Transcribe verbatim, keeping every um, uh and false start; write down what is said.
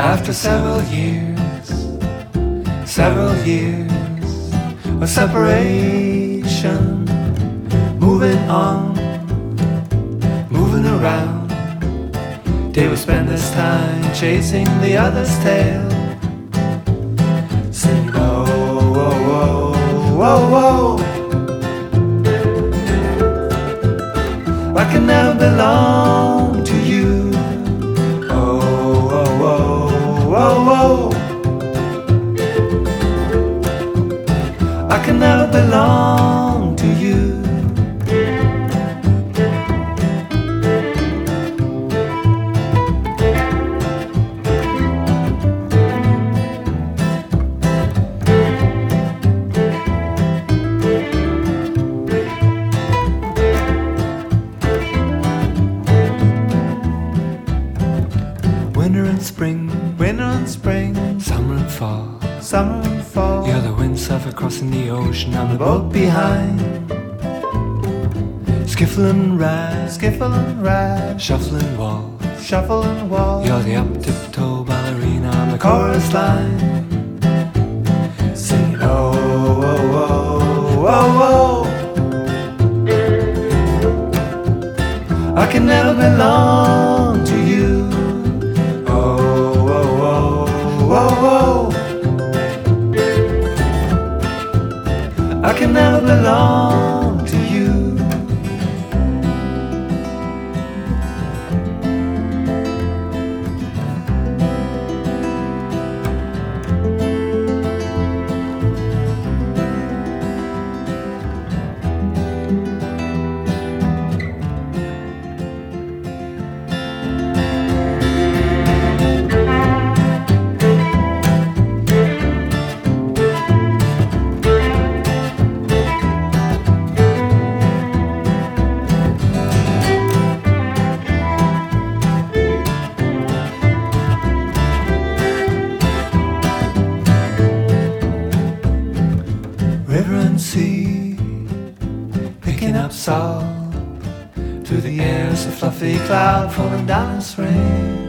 After several years, several years of separation, moving on, moving around, they would spend this time chasing the other's tail, singing, oh, whoa, whoa, whoa, whoa. I can never belong to you. Oh, whoa, whoa, whoa, whoa. I can never belong to you. Winter and spring, winter and spring, summer and fall, summer and fall. You're the windsurfer crossing the ocean, I'm the boat behind. Skiffle and ride, skiffle and ride, shuffle and walk, shuffle and walk. You're the up tiptoe ballerina, I'm the chorus line, singing, oh, whoa, whoa, whoa, whoa. I can never belong to you. Whoa, whoa. I can never belong to you. River and sea, picking up salt through the air, it's a fluffy cloud falling down its rain.